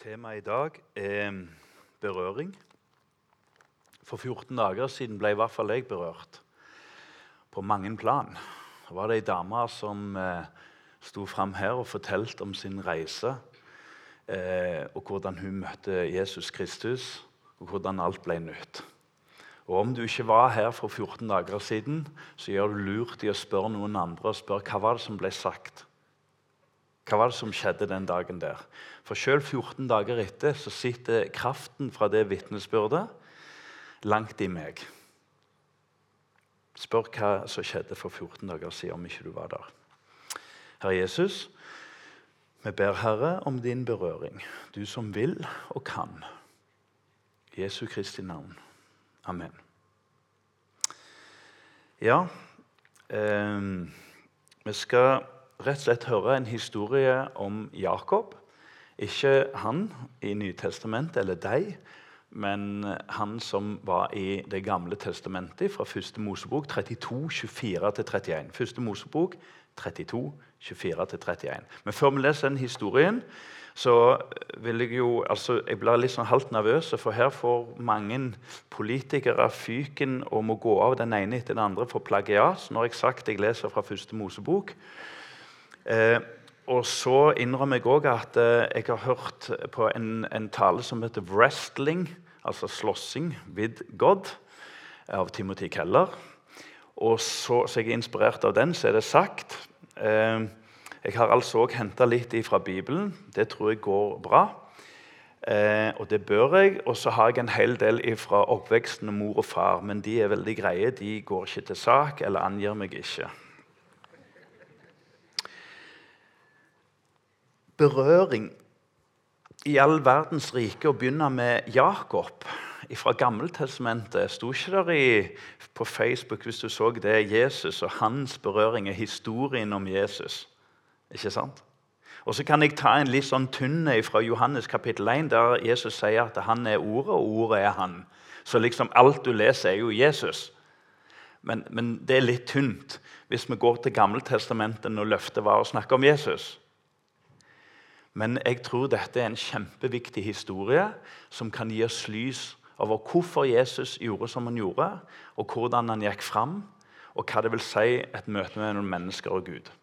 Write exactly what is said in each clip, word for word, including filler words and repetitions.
Temaet i dag er berøring. For fjorten dager siden ble i hvert fall jeg berørt på mange plan. Da var det en dame som eh, sto frem her og fortalte om sin reise, eh, og hvordan hun møtte Jesus Kristus, og hvordan alt ble nytt. Og om du ikke var her for fjorten dager siden, så gjør du lurt i å spørre noen andre og spørre hva var det som ble sagt. Hva var det som skjedde den dagen der? For selv fjorten dager etter så sitter kraften fra det vitnesbyrdet langt i meg. Spør hva som skjedde for fjorten dager siden, om ikke du var der. Herre Jesus, vi ber Herre om din berøring, du som vil og kan. I Jesu Kristi navn. Amen. Ja, eh, vi skal rett og slett høre en historie om Jakob. Ikke han i Nytestamentet eller deg, men han som var i det gamle testamentet fra første Mosebok trettito, tjuefire til trettien. første Mosebok trettito, tjuefire til trettien. Men før vi leser den historien, så vil jeg jo, altså jeg blir litt sånn halvt nervøs, for her får mange politikere fyken og må gå av den ene etter den andre for plagiat. Så nå har jeg sagt jeg leser fra første Mosebok. Eh, og så innrømmer jeg også at eh, jeg har hørt på en, en tale som heter Wrestling, altså slåssing with God, av Timothy Keller. Og så, så jeg er inspirert av den, så er det sagt. Eh, jeg har altså også hentet litt fra Bibelen. Det tror jeg går bra. Eh, og det bør jeg. Og så har jeg en hel del fra oppveksten av mor og far, men de er veldig greie. De går ikke til sak, eller angir meg ikke. Berøring i all verdens rike, å begynne med Jakob fra Gammeltestamentet. Stod ikke der i, på Facebook hvis du så det, Jesus og hans berøring er historien om Jesus. Ikke sant? Og så kan jeg ta en litt sånn tynne fra Johannes kapittel en, der Jesus sier at han er ordet, og ordet er han. Så liksom alt du leser er jo Jesus. Men, men det er litt tynt hvis vi går til Gammeltestamentet når løftet var å snakke om Jesus. Men jeg tror dette er en kjempeviktig historie som kan gi oss lys over hvorfor Jesus gjorde som han gjorde, og hvordan han gikk fram, og hva det vil si et møte med noen mennesker og Gud.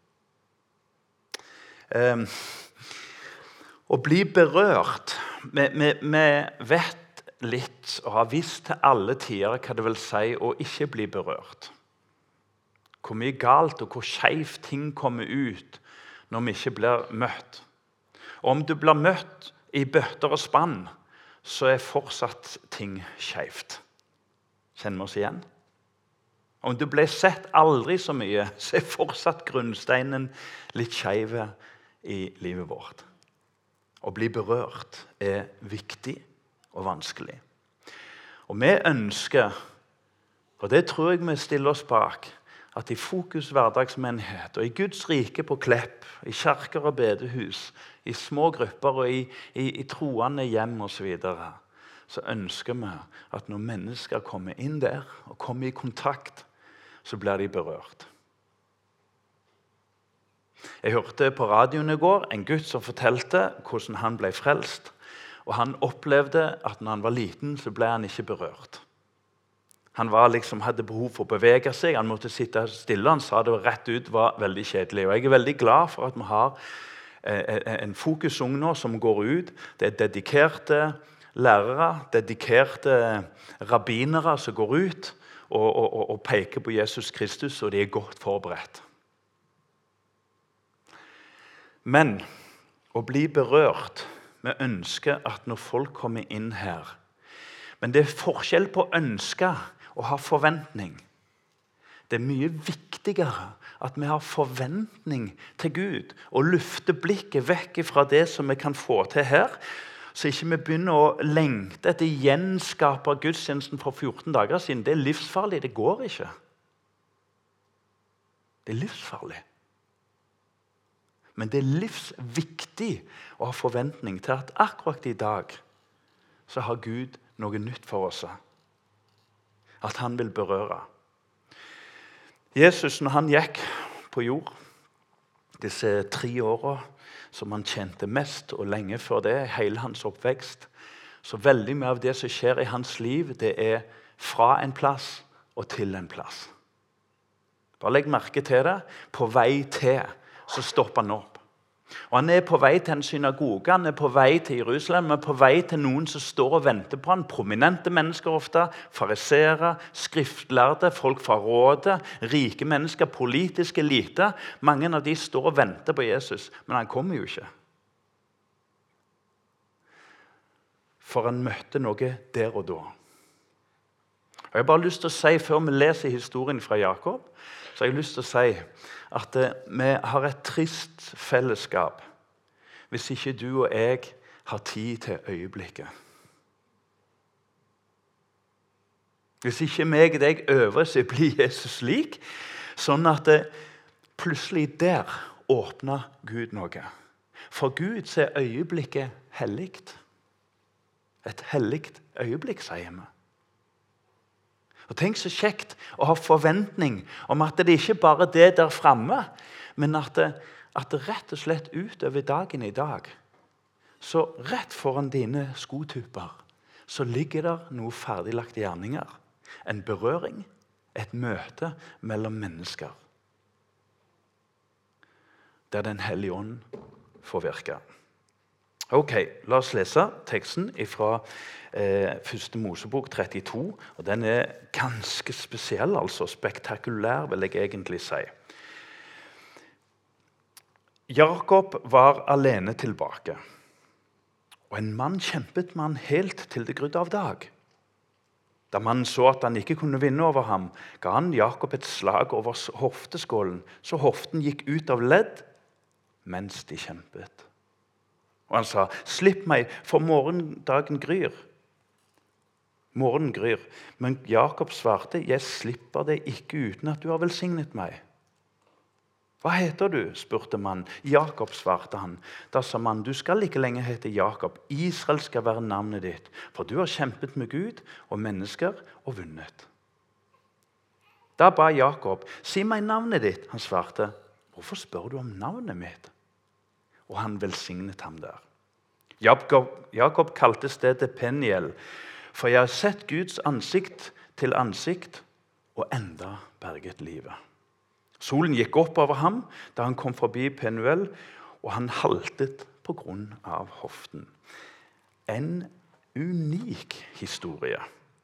Um, å bli berørt, vi, vi, vi vet litt og har visst til alle tider hva det vil si å ikke bli berørt. Hvor mye galt og hvor skjevt ting kommer ut når vi ikke blir møtt. Og om du blir møtt i bøtter og spann, så er fortsatt ting skjevt. Kjenner vi oss igjen? Om du ble sett aldri så mye, så er fortsatt grunnsteinen litt skjev i livet vårt. Å bli berørt er viktig og vanskelig. Og vi ønsker, og det tror jeg vi stiller oss bak, at i Fokus hverdagsmenighet og i Guds rike på Klepp, i kirker og bedehus, i små grupper og i, i, i troende hjem og så videre, så ønsker vi at når mennesker kommer inn der og kommer i kontakt, så blir de berørt. Jeg hørte på radioen i går en gutt som fortalte hvordan han ble frelst, og han opplevde at når han var liten, så ble han ikke berørt. Han var liksom, hadde behov for å bevege seg, han måtte sitte stille, han sa det rett ut, var veldig kjedelig. Og jeg er veldig glad for at vi har en fokusung nå som går ut. Det er dedikerte lærere, dedikerte rabbinere som går ut og, og, og peker på Jesus Kristus, og de er godt forberedt. Men å bli berørt, vi ønsker at når folk kommer inn her, men det er forskjell på å ønske og ha forventning. Det er mye viktigere at vi har forventning til Gud og løfter blikket vekk fra det som vi kan få til her, så ikke vi begynner å lengte etter gjenskape av gudstjenesten fra fjorten dager siden. Det er livsfarlig, det går ikke. Det er livsfarlig. Men det er livsviktig å ha forventning til at akkurat i dag så har Gud noe nytt for oss. At han vil berøre. Jesus, når han gikk på jord, disse tre årene som han kjente mest, og lenge før det, hele hans oppvekst. Så veldig mye av det som skjer i hans liv, det er fra en plass og til en plass. Bare legg merke til det. På vei til, så stopper han opp. Og han er på vei til en synagoge, han er på vei til Jerusalem, han er på vei til noen som står og venter på han, prominente mennesker ofte, fariseere, skriftlærde, folk fra rådet, rike mennesker, politiske elite. Mange av de står og venter på Jesus, men han kommer jo ikke. For han møtte noe der og da. Og jeg har bare lyst til å si, før vi leser historien fra Jakob, så har jeg lyst til å si at vi har et trist fellesskap hvis ikke du og jeg har tid til øyeblikket. Hvis ikke meg og deg øver seg å bli Jesus lik, sånn at det plutselig der åpner Gud noe. For Gud så er øyeblikket helligt. Et helligt øyeblikk, sier vi. Og tenk så kjekt å ha forventning om at det ikke bare er det der fremme, men at det, at det rett og slett utover dagen i dag, så rett foran dine skotupper, så ligger der noe ferdiglagte gjerninger. En berøring, et møte mellom mennesker. Der Den hellige ånd får virke. Ok, la oss lese teksten fra eh, første Mosebok trettito. Og den er ganske spesiell, altså spektakulær, vil jeg egentlig si. Jakob var alene tilbake. Og en mann kjempet med han helt til det grudde av dag. Da mannen så at han ikke kunne vinne over ham, ga han Jakob et slag over hofteskålen, så hoften gikk ut av ledd mens de kjempet. Og han sa, slipp meg, for morgendagen gryr. Morgenen gryr. Men Jakob svarte, jeg slipper deg ikke uten at du har velsignet meg. Hva heter du? Spurte mannen. Jakob, svarte han. Da sa mannen, du skal ikke lenger hete Jakob. Israel skal være navnet ditt, for du har kjempet med Gud og mennesker og vunnet. Da ba Jakob, si meg navnet ditt. Han svarte, hvorfor spør du om navnet mitt? Og han velsignet ham der. Jakob, Jakob kalte stedet Peniel, for jeg har sett Guds ansikt til ansikt og enda berget livet. Solen gikk opp over ham da han kom forbi Penuel, og han haltet på grunn av hoften. En unik historie.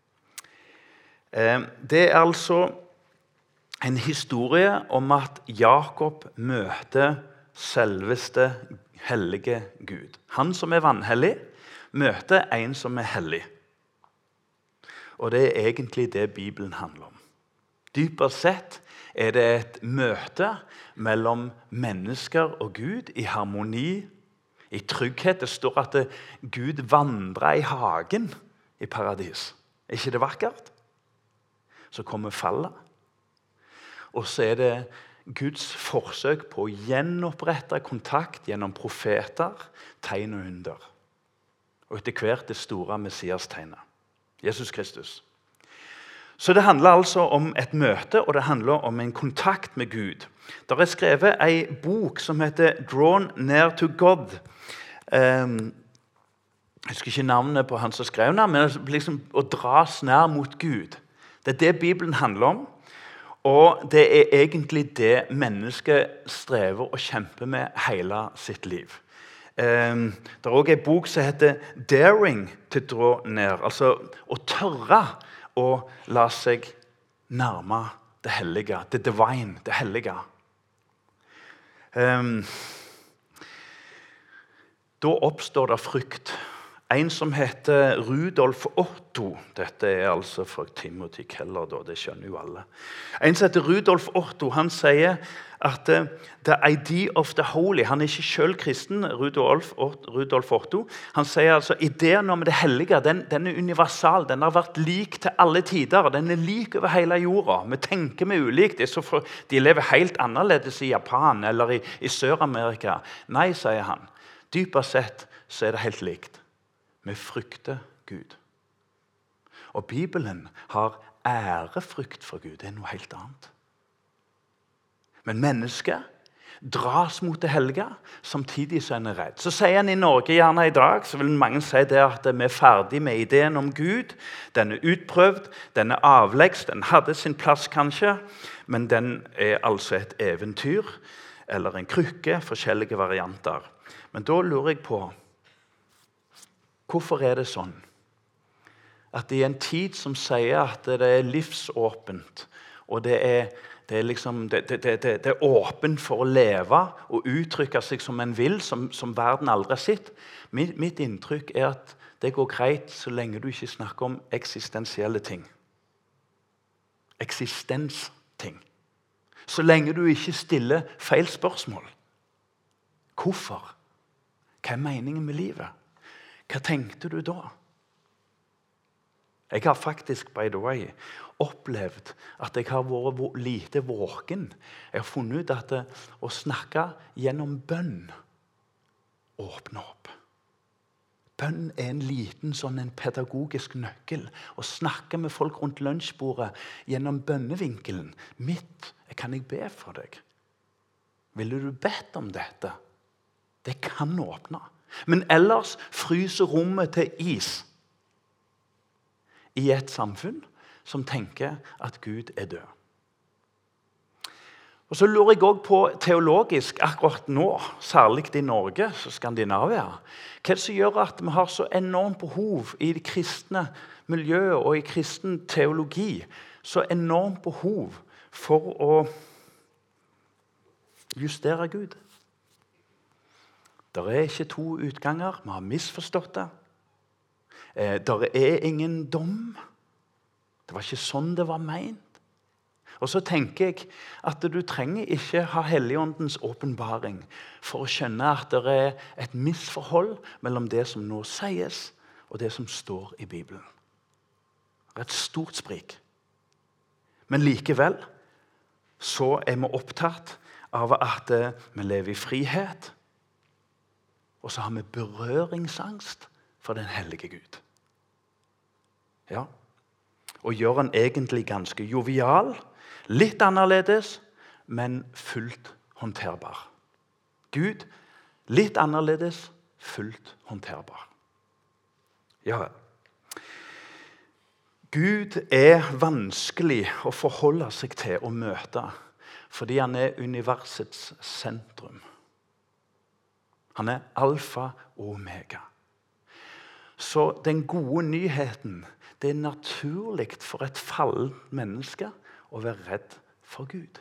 Det er altså en historie om at Jakob møter selveste hellige Gud. Han som er vanhellig, møter en som er hellig. Og det er egentlig det Bibelen handler om. Dypest sett er det et møte mellom mennesker og Gud i harmoni, i trygghet. Det står at Gud vandrer i hagen i paradis. Er ikke det vakkert? Så kommer fallet. Og så er det Guds forsøk på å gjenopprette kontakt gjennom profeter, tegn og under. Og etter hvert det store Messias-tegnet. Jesus Kristus. Så det handler altså om et møte, og det handler om en kontakt med Gud. Der er skrevet en bok som heter Drawn Near to God. Um, jeg husker ikke navnet på han som skrev den, men liksom å dras nær mot Gud. Det er det Bibelen handler om. Og det er egentlig det mennesket strever og kjemper med hele sitt liv. Um, det er også en bok som heter Daring to Draw Near, altså å tørre å la seg nærme det hellige, det divine, det hellige. Um, da oppstår det frykt. En som heter Rudolf Otto, dette er altså fra Timothy Keller, da, det skjønner jo alle. En som heter Rudolf Otto, han sier at uh, the idea of the holy, han er ikke selv kristen, Rudolf, Rudolf Otto, han sier altså, ideen om det hellige, den, den er universal, den har vært lik til alle tider, den er lik over hele jorda, vi tenker med ulikt, det er så for, de lever helt annerledes i Japan eller i, i Sør-Amerika. Nei, sier han, dypest sett så er det helt likt. Vi frykter Gud. Og Bibelen har ærefrykt for Gud. Det er noe helt annet. Men mennesket, dras mot det hellige, samtidig så er en redd. Så sier han i Norge gjerne i dag, så vil mange si det at vi er ferdig med ideen om Gud. Den er utprøvd, den er avleggs, den hadde sin plass kanskje, men den er altså et eventyr, eller en krykke, forskjellige varianter. Men da lurer jeg på, hvorfor er det sånn? At i en tid som sier at det er livsåpent, og det er, det er, liksom, det, det, det, det er åpent for å leve og uttrykke seg som en vil, som, som verden aldri har sett. Mitt, mitt inntrykk er at det går greit så lenge du ikke snakker om eksistensielle ting. Eksistensting. Så lenge du ikke stiller feil spørsmål. Hvorfor? Hva er meningen med livet? Hva tenkte du da? Jeg har faktisk, by the way, opplevd at jeg har vært lite våken. Jeg har funnet ut at det, å snakke gjennom bønn åpner opp. Bønn er en liten sånn en pedagogisk nøkkel. Å snakke med folk rundt lunsjbordet gjennom bønnevinkelen. Mitt, kan jeg be for deg? Ville du bedt om dette? Det kan åpne. Men ellers fryser rommet til is i et samfunn som tenker at Gud er død. Og så lurer jeg også på teologisk akkurat nå, særlig i Norge, så Skandinavia. Hva er det som gjør at vi har så enormt behov i det kristne miljøet og i kristen teologi, så enormt behov for å justere Gud? Der er ikke to utganger, vi har misforstått det. Eh, der er ingen dom. Det var ikke sånn det var ment. Og så tenker jeg at du trenger ikke ha Helligåndens åpenbaring for å skjønne at det er et misforhold mellom det som nå sies og det som står i Bibelen. Det er et stort sprik. Men likevel så er vi opptatt av at vi lever i frihet, og så har vi berøringsangst for den hellige Gud. Ja, og gjør han egentlig ganske jovial, litt annerledes, men fullt håndterbar. Gud, litt annerledes, fullt håndterbar. Ja, Gud er vanskelig å forholde seg til og møte, fordi han er universets sentrum. Han er alfa og omega. Så den gode nyheten, det er naturlig for et fallent menneske å være redd for Gud.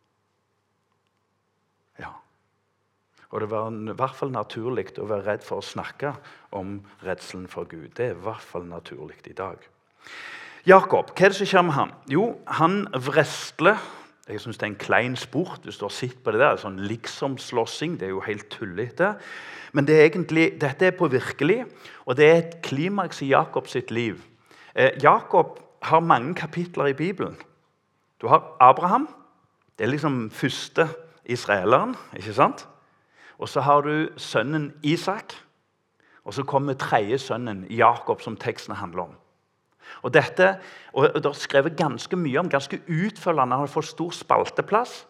Ja. Og det var i hvert fall naturlig å være redd for å snakke om redselen for Gud. Det er i hvert fall naturlig i dag. Jakob, hva er det som skjer med han? Jo, han vrestler. Jeg synes det er en klein sport, hvis du har sett på det der, sånn liksom-slåssing, det er jo helt tullete. Men det er egentlig, dette er på virkelig, og det er et klimaks i Jakob sitt liv. Eh, Jakob har mange kapitler i Bibelen. Du har Abraham, det er liksom første israeleren, ikke sant? Og så har du sønnen Isak, og så kommer tredje sønnen Jakob som teksten handler om. Og dette, og det er skrevet ganske mye om, ganske utfølgende, han har fått stor spalteplass.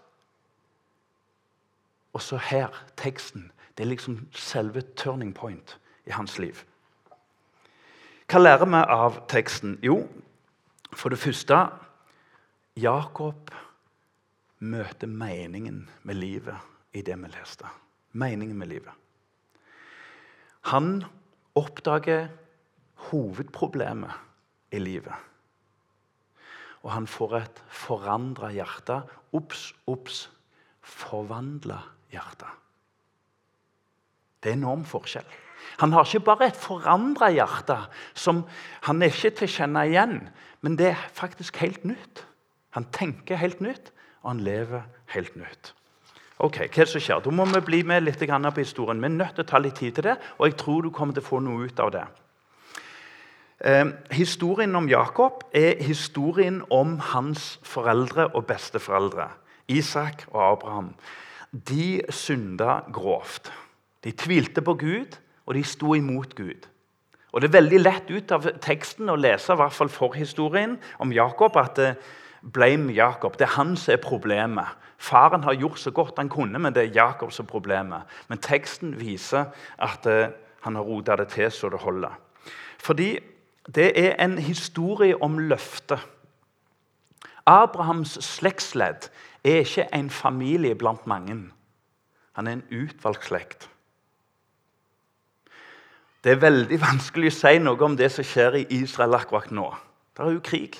Og så her, teksten, det er liksom selve turning point i hans liv. Hva lærer vi av teksten? Jo, for det første, Jakob møter meningen med livet i det vi leste. Meningen med livet. Han oppdager hovedproblemet i livet. Og han får et forandret hjerte. Ops, ops, forvandlet hjerte. Det er en enorm forskjell. Han har ikke bare et forandret hjerte, som han er ikke til å kjenne igjen, men det er faktisk helt nytt. Han tenker helt nytt, og han lever helt nytt. Ok, hva er det som skjer? Da må vi bli med litt på historien. Vi er nødt til å ta litt tid til det, og jeg tror du kommer til å få noe ut av det. Eh, historien om Jakob er historien om hans foreldre og besteforeldre, Isak og Abraham. De synda grovt. De tvilte på Gud, og de sto imot Gud. Og det er veldig lett ut av teksten å lese, i hvert fall forhistorien om Jakob, at eh, blame Jakob. Det er han som er problemet. Faren har gjort så godt han kunne, men det er Jakob som er problemet. Men teksten viser at eh, han har rotet det til så det holder. Fordi det er en historie om løfte. Abrahams slektsledd er ikke en familie blant mange. Han er en utvalgt slekt. Det er veldig vanskelig å si noe om det som skjer i Israel akkurat nå. Det er jo krig.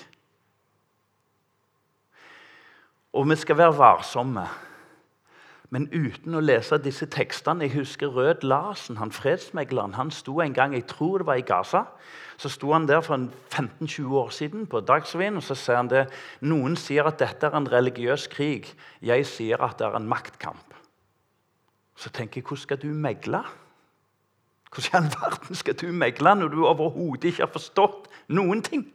Og vi skal være varsomme. Men uten å lese disse tekstene, jeg husker Rød Larsen, han fredsmegleren, han sto en gang, jeg tror det var i Gaza, så sto han der for femten til tjue år siden på Dagsrevyen, og så sier han det, noen sier at dette er en religiøs krig, jeg sier at det er en maktkamp. Så tenker jeg, hvordan skal du megle? Hvordan i all verden skal du megle når du overhodet ikke har forstått noen ting?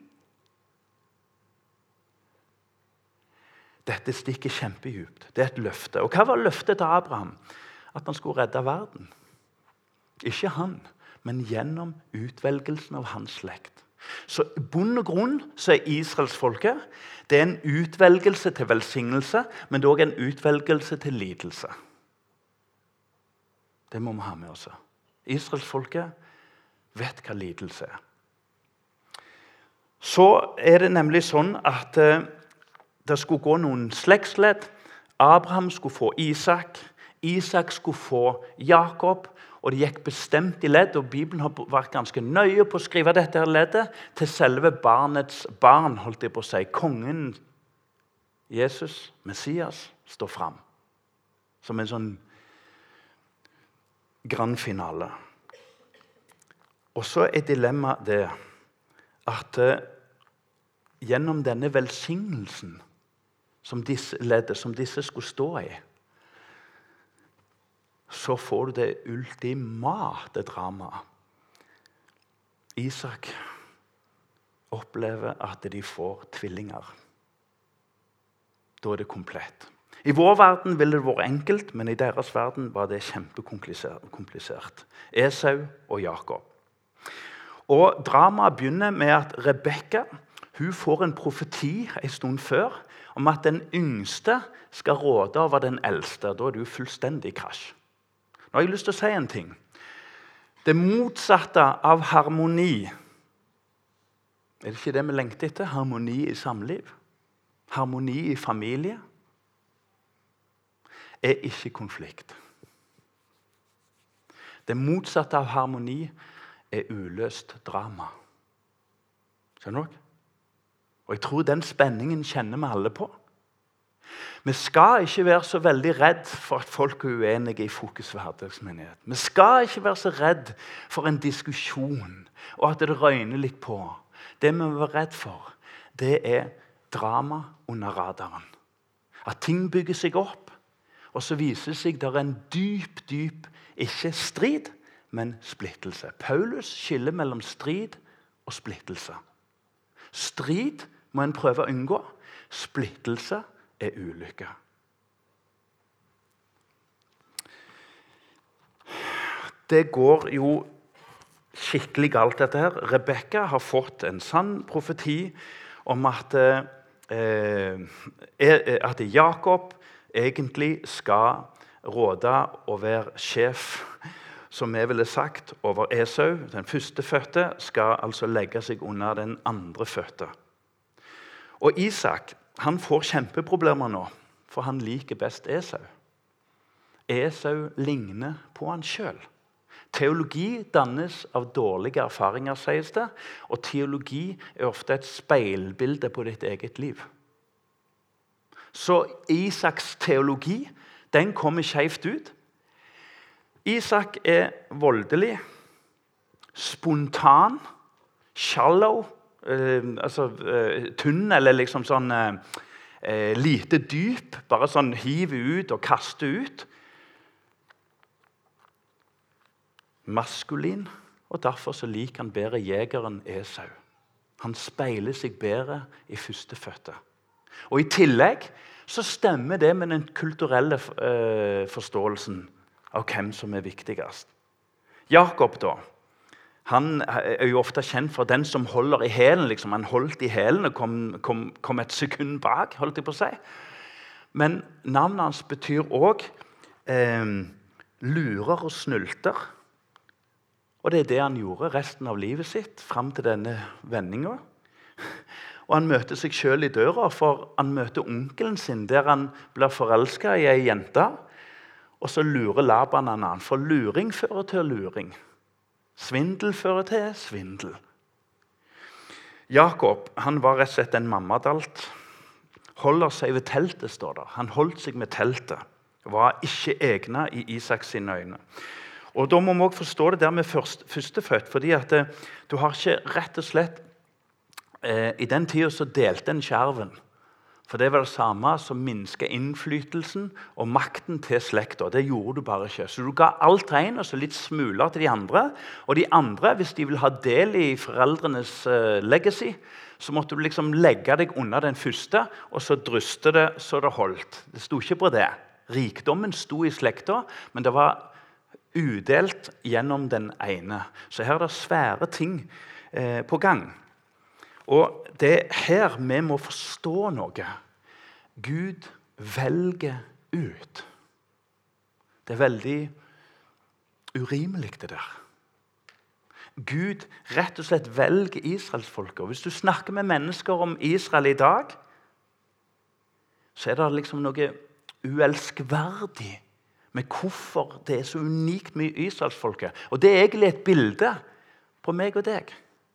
Dette stikker kjempedypt. Det er et løfte. Og hva var løftet til Abraham? At han skulle redde verden. Ikke han, men gjennom utvelgelsen av hans slekt. Så i bunn og grunn så er Israels folke, det er en utvelgelse til velsignelse, men det er også en utvelgelse til lidelse. Det må vi ha med oss. Israels folke vet hva lidelse er. Så er det nemlig sånn at det skulle gå noen slektsledd. Abraham skulle få Isak. Isak skulle få Jakob. Og det gikk bestemt i ledd, og Bibelen har vært ganske nøye på å skrive dette her leddet til selve barnets barn, holdt jeg på å si. Kongen, Jesus, Messias, står frem. Som en sånn grand finale. Og så er dilemmaet det at uh, gjennom denne velsignelsen som disse leddet, som disse skulle stå i, så får du det ultimate dramaet. Isak opplever at de får tvillinger. Da er det komplett. I vår verden ville det vært enkelt, men i deres verden var det kjempekomplisert. Esau og Jakob. Og dramaet begynner med at Rebekka hun får en profeti en stund før om at den yngste skal råde over den eldste. Da er det jo fullstendig krasj. Nå har jeg lyst til å si en ting. Det motsatte av harmoni, er det ikke det vi lengter etter? Harmoni i samliv, harmoni i familie, er ikke konflikt. Det motsatte av harmoni er uløst drama. Skjønner dere? Og jeg tror den spenningen kjenner vi alle på. Vi skal ikke være så veldig redd for at folk er uenige i Fokus hverdagsmenighet. Vi skal ikke være så redd for en diskusjon og at det røyner litt på. Det vi må være redd for, det er drama under radaren. At ting bygger seg opp, og så viser det seg at det er en dyp, dyp, ikke strid, men splittelse. Paulus skiller mellom strid og splittelse. Strid må en prøve å unngå. Splittelse er ulykke. Det går jo skikkelig galt dette her. Rebekka har fått en sann profeti om at, eh, at Jakob egentlig skal råde og være sjef, som jeg ville sagt, over Esau. Den første fødte skal altså legge seg under den andre fødte. Og Isak, han får kjempeproblemer nå, for han liker best Esau. Esau ligner på han selv. Teologi dannes av dårlige erfaringer, sies det, og teologi er ofte et speilbilde på ditt eget liv. Så Isaks teologi, den kommer skjevt ut. Isak er voldelig, spontan, shallow, eh, altså eh, tunn eller liksom sånn eh, lite dyp, bare sånn hive ut og kaste ut. Maskulin, og derfor så liker han bedre jegeren Esau. Han speiler seg bedre i førstefødte. Og i tillegg så stemmer det med den kulturelle eh, forståelsen av hvem som er viktigst. Jakob da, Han er jo ofte kjent for den som holder i hælen. Liksom. Han holdt i hælen og kom, kom, kom et sekund bak, holdt jeg på å si. Men navnet hans betyr også eh, lurer og snulter. Og det er det han gjorde resten av livet sitt, frem til denne vendingen. Og han møter seg selv i døra, for han møter onkelen sin, der han blir forelsket i en jente, og så lurer Laban han an, for luring fører til luring. Svindel fører til svindel. Jakob, han var rett og slett en mammadalt. Holder seg ved teltet, står der. Han holdt seg med teltet. Var ikke egnet i Isaks sine øyne. Og da må vi også forstå det der med først, førstefødt, fordi at det, du har ikke rett og slett, eh, i den tiden så delte en skjerven. For det var det samme som minsker innflytelsen og makten til slekta. Det gjorde du bare ikke. Så du ga alt til en, og så litt smuler til de andre. Og de andre, hvis de vil ha del i foreldrenes uh, legacy, så måtte du liksom legge deg under den første, og så dryste det så det holdt. Det sto ikke på det. Rikdommen sto i slekta, men det var udelt gjennom den ene. Så her er det svære ting eh, på gang. Og det er her vi må forstå noe. Gud velger ut. Det er veldig urimelig det der. Gud rett og slett velger Israelsfolket. Hvis du snakker med mennesker om Israel i dag, så er det liksom noe uelskverdig med hvorfor det er så unikt med Israelsfolket. Og det er egentlig et bilde på meg og deg.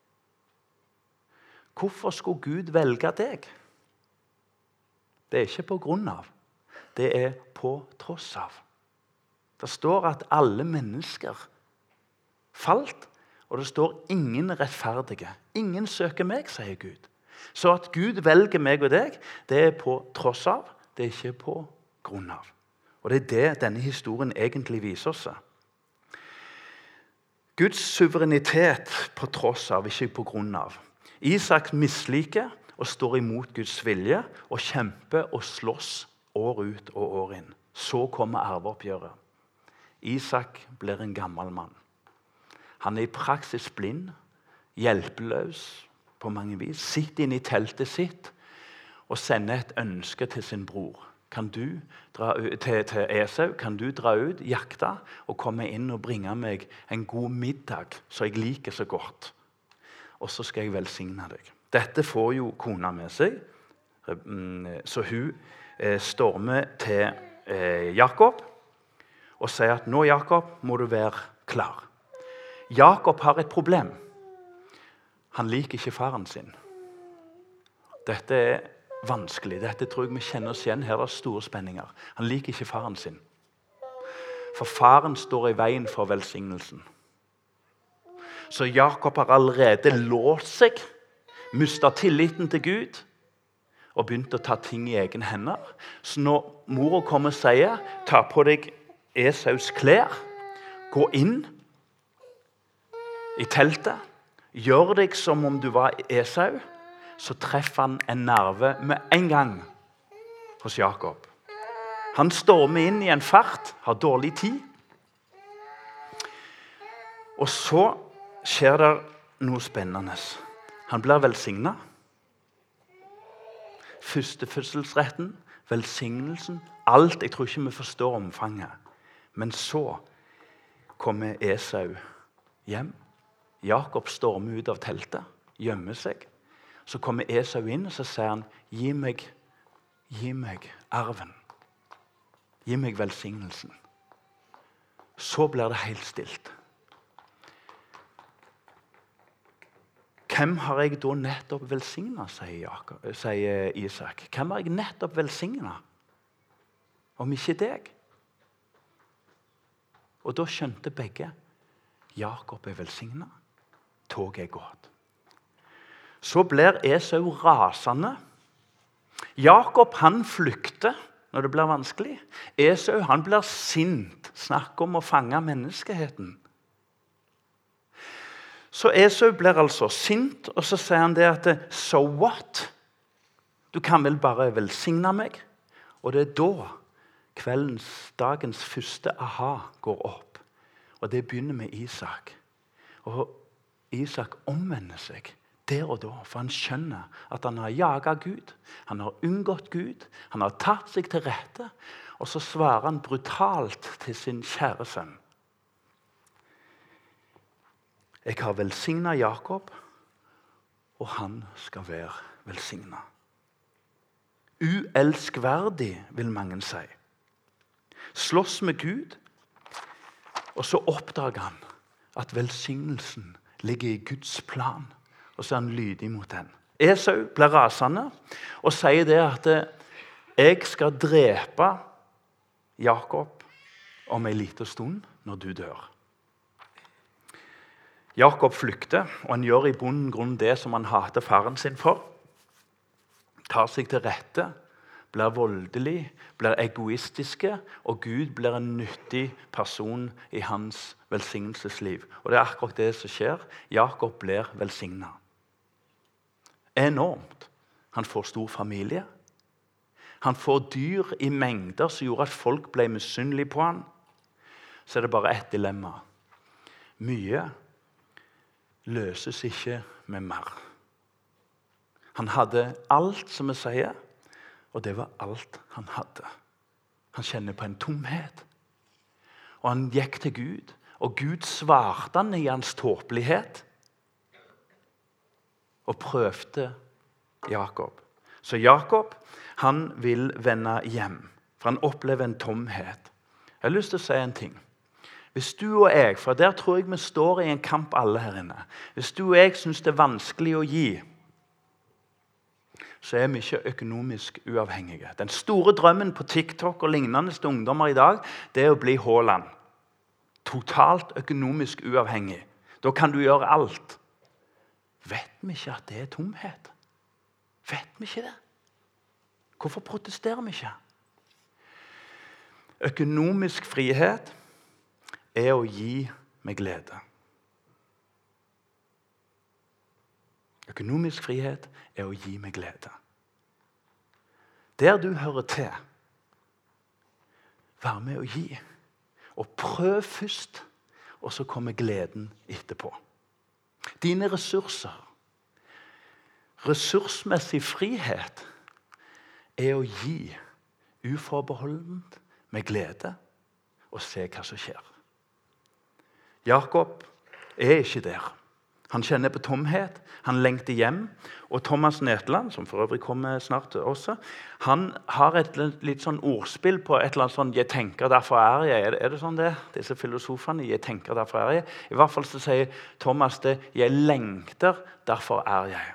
Hvorfor skulle Gud velge deg? Det er ikke på grunn av. Det er på tross av. Det står at alle mennesker falt, og det står ingen rettferdige. Ingen søker meg, sier Gud. Så at Gud velger meg og deg, det er på tross av, det er ikke på grunn av. Og det er det denne historien egentlig viser oss. Guds suverenitet på tross av, ikke på grunn av. Isak misliker og står imot Guds vilje og kjemper og slåss år ut og år inn. Så kommer arveoppgjøret. Isak blir en gammel mann. Han er i praksis blind, hjelpeløs på mange vis. Sitter inne i teltet sitt og sender et ønske til sin bror. Kan du dra ut, til, til Esau, kan du dra ut, jakte og komme inn og bringe meg en god middag, så jeg liker så godt. Og så skal jeg velsigne deg. Dette får jo kona med seg, så hun eh, stormer til eh, Jakob og sier at nå, Jakob, må du være klar. Jakob har et problem. Han liker ikke faren sin. Dette er vanskelig. Dette tror jeg vi kjenner oss igjen. Her er store spenninger. Han liker ikke faren sin. For faren står i veien for velsignelsen. Så Jakob har allerede låst seg, mistet tilliten til Gud og begynt å ta ting i egen hender. Så når mor kommer og sier, ta på deg Esaus klær, gå inn i teltet, gjør deg som om du var Esau, så treffer han en nerve med en gang hos Jakob. Han stormer inn i en fart, har dårlig tid, og så skjer det noe spennende. Han blir velsignet. Førstefødselsretten, velsignelsen, alt. Jeg tror ikke vi forstår omfanget. Men så kommer Esau hjem. Jakob stormer ut av teltet, gjemmer seg. Så kommer Esau inn, og så sier han, gi meg, gi meg arven. Gi meg velsignelsen. Så blir det helt stilt. Hvem har jeg da nettopp velsignet, sier, Jakob, sier Isak. Hvem har jeg nettopp velsignet? Om ikke deg. Og da skjønte begge. Jakob er velsignet. Toget er gått. Så blir Esau rasende. Jakob han flykter når det blir vanskelig. Esau han blir sint. Snakk om å fange menneskeheten. Så Esau blir altså sint, og så sier han det at so what? Du kan vel bare velsigne meg? Og det er da kveldens, dagens første aha går opp. Og det begynner med Isak. Og Isak omvender seg der og da, for han skjønner at han har jaget Gud. Han har unngått Gud, han har tatt seg til rette, og så svarer han brutalt til sin kjære sønn. Jeg har velsignet Jakob, og han skal være velsignet. Uelskverdig, vil mange si. Slåss med Gud, og så oppdager han at velsignelsen ligger i Guds plan, og så er han lydig mot den. Esau blir rasende og sier det at jeg skal drepe Jakob om en liten stund når du dør. Jakob flykter, og han gjør i bunn og grunn det som han hater faren sin for. Tar seg til rette, blir voldelig, blir egoistiske, og Gud blir en nyttig person i hans velsignelsesliv. Og det er akkurat det som skjer. Jakob blir velsignet. Enormt. Han får stor familie. Han får dyr i mengder som gjorde at folk ble misunnelige på han. Så er det bare ett dilemma. Mye løses ikke med mer. Han hadde alt, som vi sier, og det var alt han hadde. Han kjenner på en tomhet. Og han gikk til Gud, og Gud svarte han i hans tåpelighet og prøvde Jakob. Så Jakob, han vil vende hjem, for han opplever en tomhet. Jeg har lyst til å si en ting. Hvis du og jeg, for der tror jeg vi står i en kamp alle her inne. Hvis du og jeg synes det er vanskelig å gi, så er vi ikke økonomisk uavhengige. Den store drømmen på TikTok og lignende til ungdommer i dag, det er å bli Haaland. Totalt økonomisk uavhengig. Da kan du gjøre alt. Vet vi ikke at det er tomhet? Vet vi ikke det? Hvorfor protesterer vi ikke? Økonomisk frihet er å gi med glede. Økonomisk frihet er å gi med glede. Der du hører til, vær med å gi. Og prøv først, og så kommer gleden etterpå. Dine ressurser. Ressursmessig frihet er å gi uforbeholdent med glede og se hva som skjer. Jakob er ikke der. Han kjenner på tomhet, han lengter hjem. Og Thomas Netland, som for øvrig kommer snart også, han har et litt sånn ordspill på et eller annet sånn «Jeg tenker, derfor er jeg». Er det, er det sånn det? Disse filosofene, «Jeg tenker, derfor er jeg». I hvert fall så sier Thomas det, «Jeg lengter, derfor er jeg».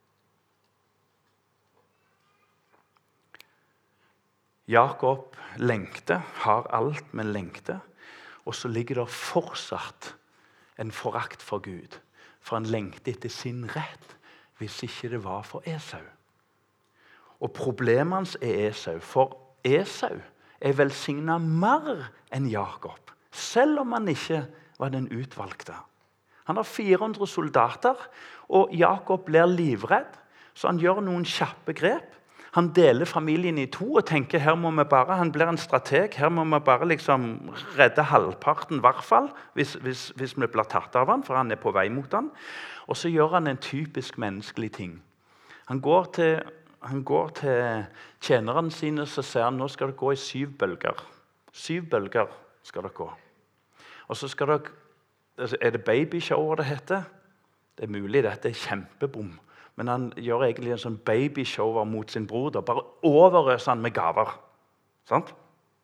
Jakob lengter, har alt, men lengter. Og så ligger det fortsatt en forakt for Gud. For han lengter etter sin rett, hvis ikke det var for Esau. Og problemet hans er Esau. For Esau er velsignet mer enn Jakob, selv om han ikke var den utvalgte. Han har fire hundre soldater, og Jakob blir livredd, så han gjør noen kjappe grep. Han deler familien i to og tenker her må vi bare, han blir en strateg, her må vi bare liksom redde halvparten i hvert fall, hvis, hvis, hvis vi blir tatt av han, for han er på vei mot han. Og så gjør han en typisk menneskelig ting. Han går til, han går til tjenerne sine, så sier han, nå skal det gå i syv bølger. Syv bølger skal det gå. Og så skal det, er det babyshow det heter? Det er mulig, dette er kjempebom. Men han gjør egentlig en sånn babyshower mot sin bror. Bare overøser han med gaver. Sant?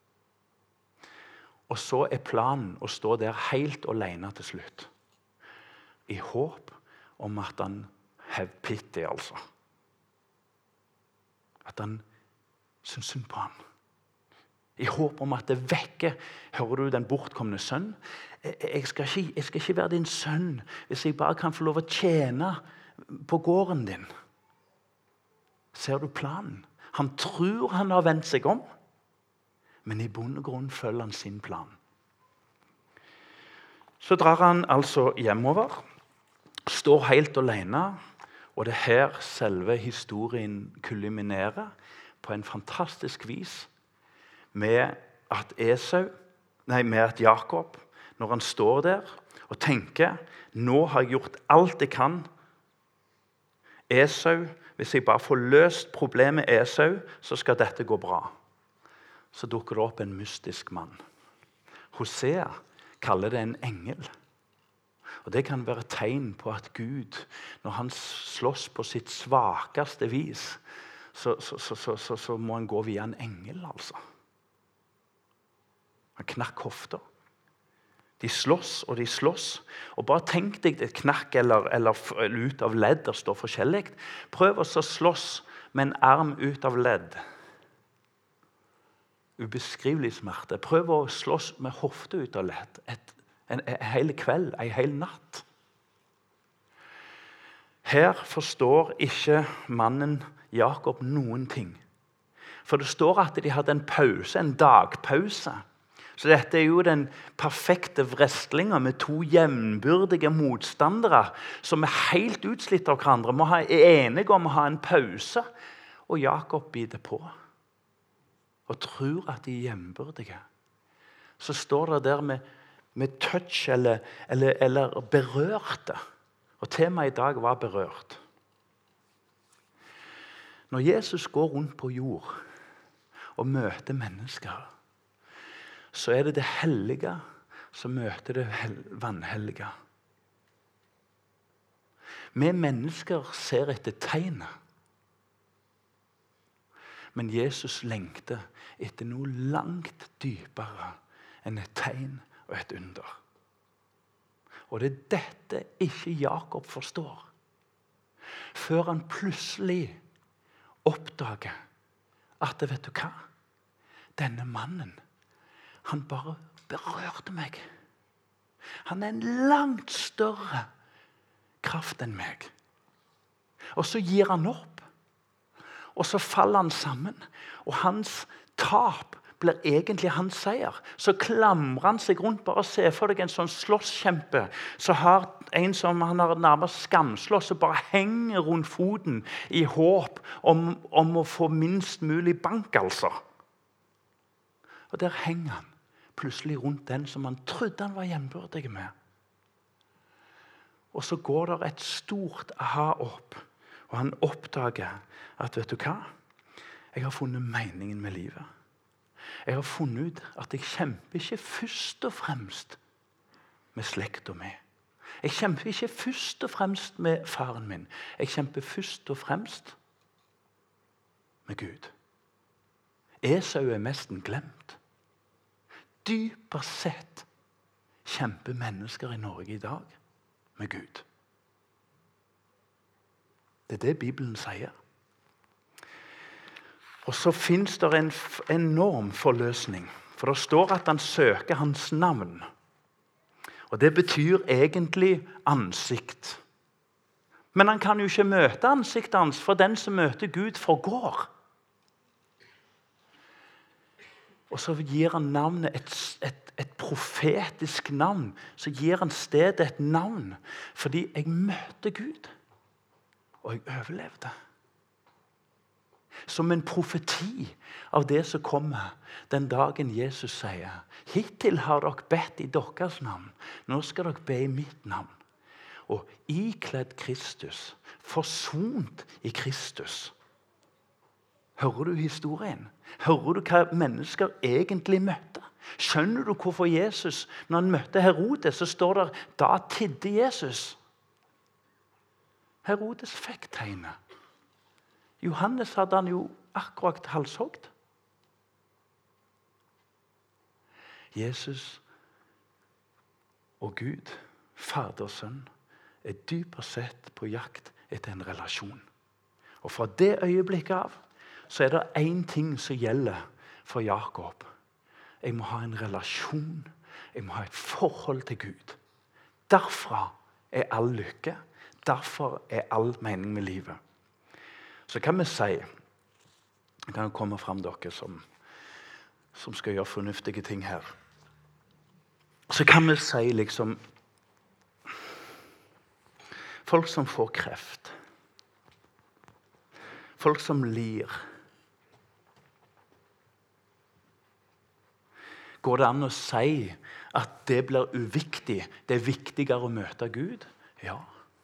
Og så er planen å stå der helt alene til slutt. I håp om at han have pity, altså. At han synes synd på han. I håp om at det vekker, hører du den bortkomne sønn? Jeg skal ikke, jeg skal ikke være din sønn hvis jeg bare kan få lov å tjene på gården din. Ser du planen? Han tror han har vendt seg om, men i bunn og grunn følger han sin plan. Så drar han altså hjemover, står helt alene, og det er her selve historien kulminerer på en fantastisk vis med at Esau, nei, med at Jakob, når han står der og tenker, nå har jeg gjort alt jeg kan. Esau, hvis jeg bare får løst problemet Esau, så skal dette gå bra. Så dukker det opp en mystisk mann. Hosea kaller det en engel. Og det kan være tegn på at Gud, når han slåss på sitt svakeste vis, så, så, så, så, så, så må han gå via en engel, altså. Han knakk hofter. De slåss og de slåss. Og bare tenk deg et knakk eller, eller ut av ledd, der står forskjellig. Prøv å slåss med en arm ut av ledd. Ubeskrivelig smerte. Prøv å slåss med hofte ut av ledd. Et, en, en hel kveld, en hel natt. Her forstår ikke mannen Jakob noen ting. For det står at de hadde en pause, en dagpause. Så dette er jo den perfekte wrestlinga med to jevnbyrdige motstandere som er helt utslitt av hverandre. Må ha, er enige om å ha en pause. Og Jakob biter på. Og tror at de er jevnbyrdige. Så står det der med, med touch eller, eller, eller berørte. Og temaet i dag var berørt. Når Jesus går rundt på jord og møter mennesker, så er det det hellige som møter det vanhellige. Vi mennesker ser etter tegnet. Men Jesus lengter etter noe langt dypere enn et tegn og et under. Og det er dette ikke Jakob forstår. Før han plutselig oppdager at, vet du hva? Denne mannen, han bare berørte meg. Han er en langt større kraft enn meg. Og så gir han opp. Og så faller han sammen. Og hans tap blir egentlig hans seier. Så klamrer han seg rundt. Bare se for deg en sånn slåsskjempe. Så har en som han har nærmest skamslåss og bare henger rundt foten i håp om, om å få minst mulig bank, altså. Og der henger han plutselig rundt den som han trodde han var jevnbyrdig med. Og så går det et stort aha opp, og han oppdager at, vet du hva? Jeg har funnet meningen med livet. Jeg har funnet ut at jeg kjemper ikke først og fremst med slekta mi. Jeg kjemper ikke først og fremst med faren min. Jeg kjemper først og fremst med Gud. Esau er nesten glemt. Dypest sett kjemper mennesker i Norge i dag med Gud. Det er det Bibelen sier. Og så finnes det en enorm forløsning. For det står at han søker hans navn. Og det betyr egentlig ansikt. Men han kan jo ikke møte ansiktet hans, for den som møter Gud forgår. Og så gir han navnet et, et, et profetisk navn. Så gir han stedet et navn. Fordi jeg møtte Gud. Og jeg overlevde. Som en profeti av det som kommer den dagen Jesus sier, hittil har dere bedt i deres navn. Nå skal dere be i mitt navn. Og ikledd Kristus, forsont i Kristus. Hører du historien? Hører du hva mennesker egentlig møtte? Skjønner du hvorfor Jesus, når han møtte Herodes, så står der, da tidde Jesus. Herodes fikk tegnet. Johannes hadde han jo akkurat halshogd. Jesus og Gud, Fader og Sønn, er dypest sett på jakt etter en relasjon. Og fra det øyeblikket av, så er det én ting som gjelder for Jakob. Jeg må ha en relasjon. Jeg må ha et forhold til Gud. Derfra er all lykke. Derfor er all mening med livet. Så kan vi si, det kan komme frem dere som, som skal gjøre fornuftige ting her. Så kan vi si liksom, folk som får kreft. Folk som lir. Går det an å si at det blir uviktig? Det er viktigere å møte Gud? Ja.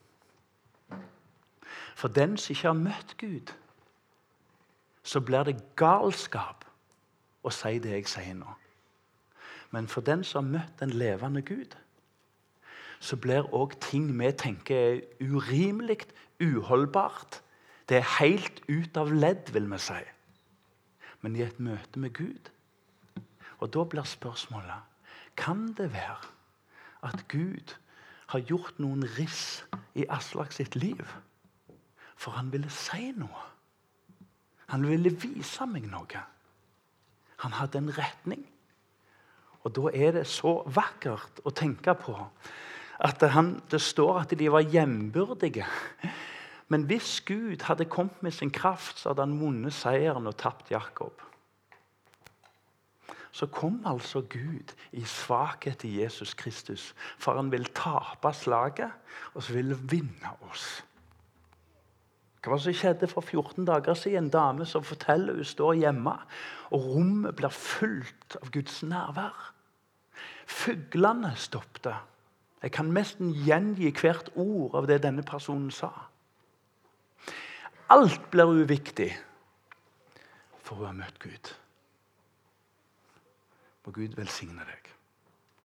For den som ikke har møtt Gud, så blir det galskap å si det jeg sier nå. Men for den som har møtt en levende Gud, så blir også ting vi tenker er urimelig, uholdbart. Det er helt ut av ledd, vil vi si. Men i et møte med Gud, og da blir spørsmålet, kan det være at Gud har gjort noen riss i Aslak sitt liv? For han ville si noe. Han ville vise meg noe. Han hadde en retning. Og da er det så vakkert å tenke på at han, det står at de var jevnbyrdige. Men hvis Gud hadde kommet med sin kraft, så hadde han vunnet seieren og tapt Jakob. Så kom altså Gud i svakhet i Jesus Kristus, for han vil tape slaget, og så vil han vinne oss. Hva var det som skjedde for fjorten dager siden? En dame som forteller hun står hjemme, og rommet blir fullt av Guds nærvær. Fuglene stoppte. Jeg kan nesten gjengi hvert ord av det denne personen sa. Alt blir uviktig for å ha møtt Gud. Må Gud velsigne deg.